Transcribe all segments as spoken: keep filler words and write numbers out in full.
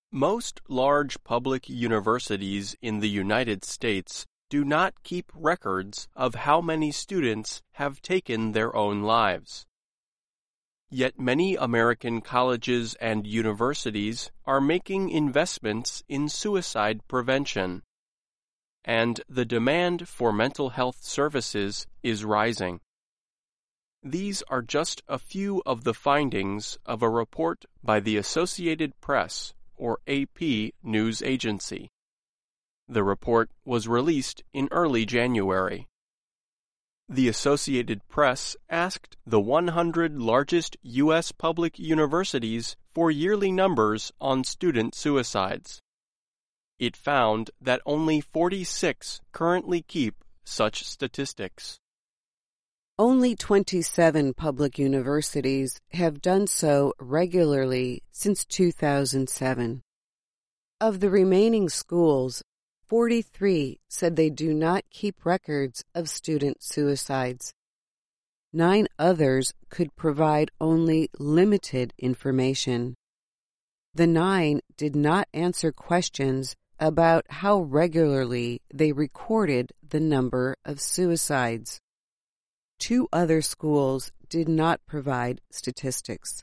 Most large public universities in the United States do not keep records of how many students have taken their own lives. Yet many American colleges and universities are making investments in suicide prevention, and the demand for mental health services is rising. These are just a few of the findings of a report by the Associated Press, or A P news agency. The report was released in early January. The Associated Press asked the one hundred largest U S public universities for yearly numbers on student suicides. It found that only forty-six currently keep such statistics. Only twenty-seven public universities have done so regularly since two thousand seven. Of the remaining schools, forty-three said they do not keep records of student suicides. Nine others could provide only limited information. The nine did not answer questions about how regularly they recorded the number of suicides. Two other schools did not provide statistics.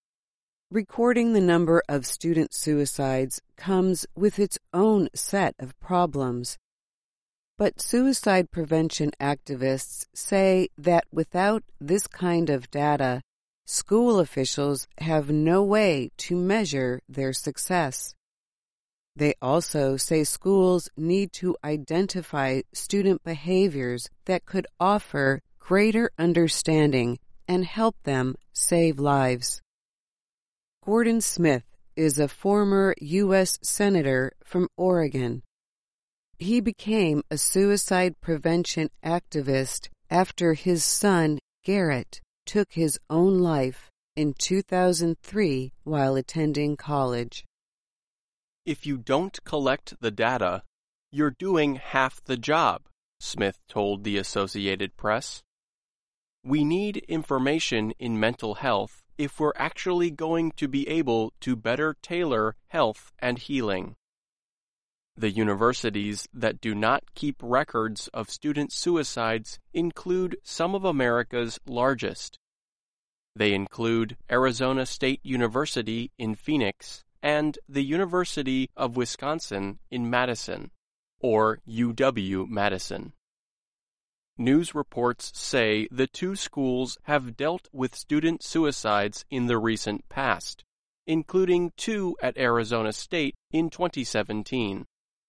Recording the number of student suicides comes with its own set of problems. But suicide prevention activists say that without this kind of data, school officials have no way to measure their success. They also say schools need to identify student behaviors that could offer greater understanding and help them save lives. Gordon Smith is a former U S Senator from Oregon. He became a suicide prevention activist after his son, Garrett, took his own life in two thousand three while attending college. If you don't collect the data, you're doing half the job, Smith told the Associated Press. We need information in mental health if we're actually going to be able to better tailor health and healing. The universities that do not keep records of student suicides include some of America's largest. They include Arizona State University in Phoenix and the University of Wisconsin in Madison, or U W Madison. News reports say the two schools have dealt with student suicides in the recent past, including two at Arizona State in twenty seventeen.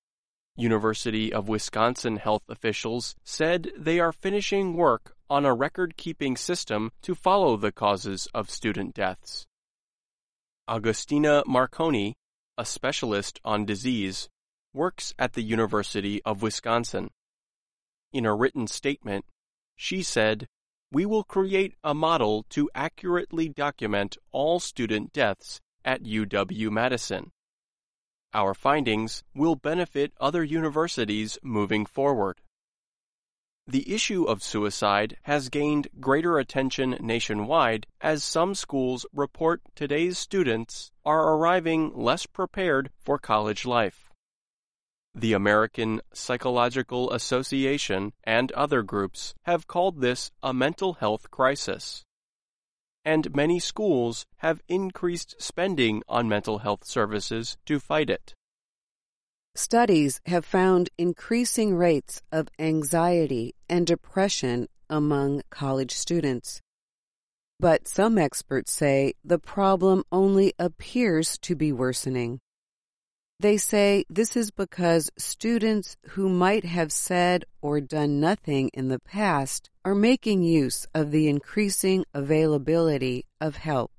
University of Wisconsin health officials said they are finishing work on a record-keeping system to follow the causes of student deaths. Agustina Marconi, a specialist on disease, works at the University of Wisconsin. In a written statement, she said, "We will create a model to accurately document all student deaths at U W Madison. Our findings will benefit other universities moving forward." The issue of suicide has gained greater attention nationwide as some schools report today's students are arriving less prepared for college life. The American Psychological Association and other groups have called this a mental health crisis. And many schools have increased spending on mental health services to fight it. Studies have found increasing rates of anxiety and depression among college students. But some experts say the problem only appears to be worsening. They say this is because students who might have said or done nothing in the past are making use of the increasing availability of help.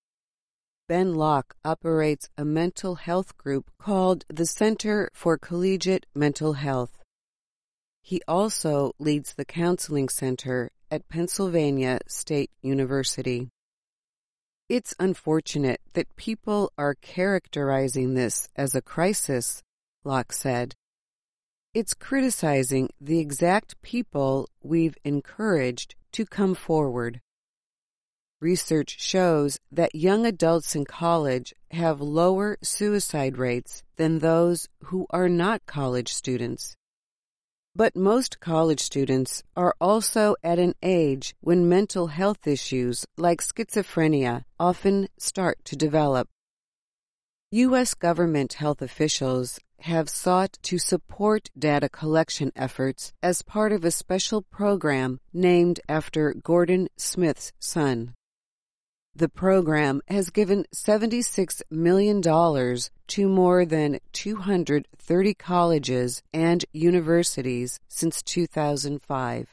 Ben Locke operates a mental health group called the Center for Collegiate Mental Health. He also leads the Counseling Center at Pennsylvania State University. It's unfortunate that people are characterizing this as a crisis, Locke said. It's criticizing the exact people we've encouraged to come forward. Research shows that young adults in college have lower suicide rates than those who are not college students. But most college students are also at an age when mental health issues like schizophrenia often start to develop. U S government health officials have sought to support data collection efforts as part of a special program named after Gordon Smith's son. The program has given seventy-six million dollars to more than two hundred thirty colleges and universities since two thousand five.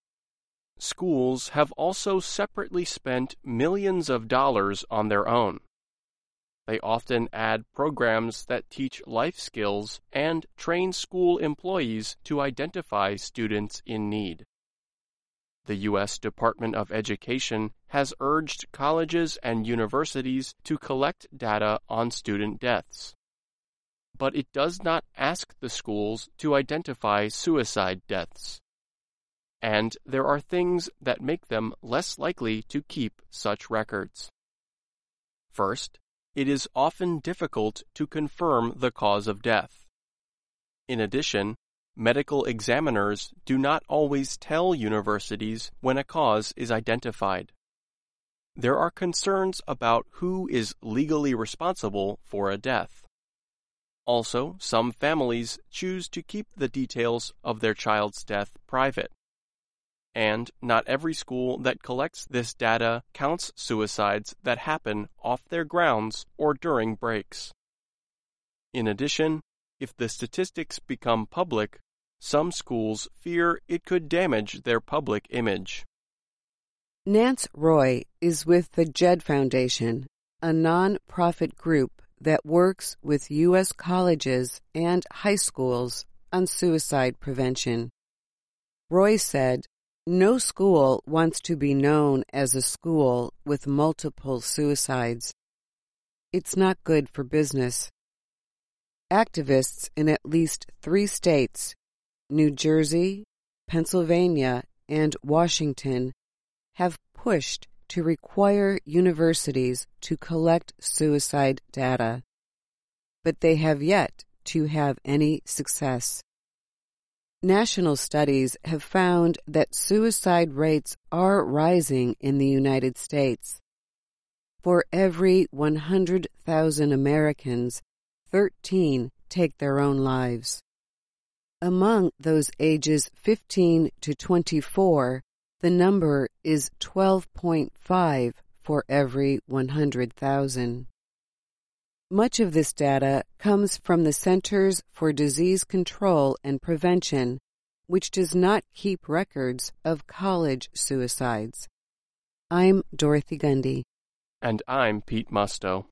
Schools have also separately spent millions of dollars on their own. They often add programs that teach life skills and train school employees to identify students in need. The U S Department of Education has urged colleges and universities to collect data on student deaths. But it does not ask the schools to identify suicide deaths. And there are things that make them less likely to keep such records. First, it is often difficult to confirm the cause of death. In addition, medical examiners do not always tell universities when a cause is identified. There are concerns about who is legally responsible for a death. Also, some families choose to keep the details of their child's death private. And not every school that collects this data counts suicides that happen off their grounds or during breaks. In addition, if the statistics become public, some schools fear it could damage their public image. Nance Roy is with the Jed Foundation, a non-profit group that works with U S colleges and high schools on suicide prevention. Roy said, "No school wants to be known as a school with multiple suicides. It's not good for business." Activists in at least three states, New Jersey, Pennsylvania, and Washington, have pushed to require universities to collect suicide data, but they have yet to have any success. National studies have found that suicide rates are rising in the United States. For every one hundred thousand Americans, thirteen take their own lives. Among those ages fifteen to twenty-four, the number is twelve point five for every one hundred thousand. Much of this data comes from the Centers for Disease Control and Prevention, which does not keep records of college suicides. I'm Dorothy Gundy. And I'm Pete Musto.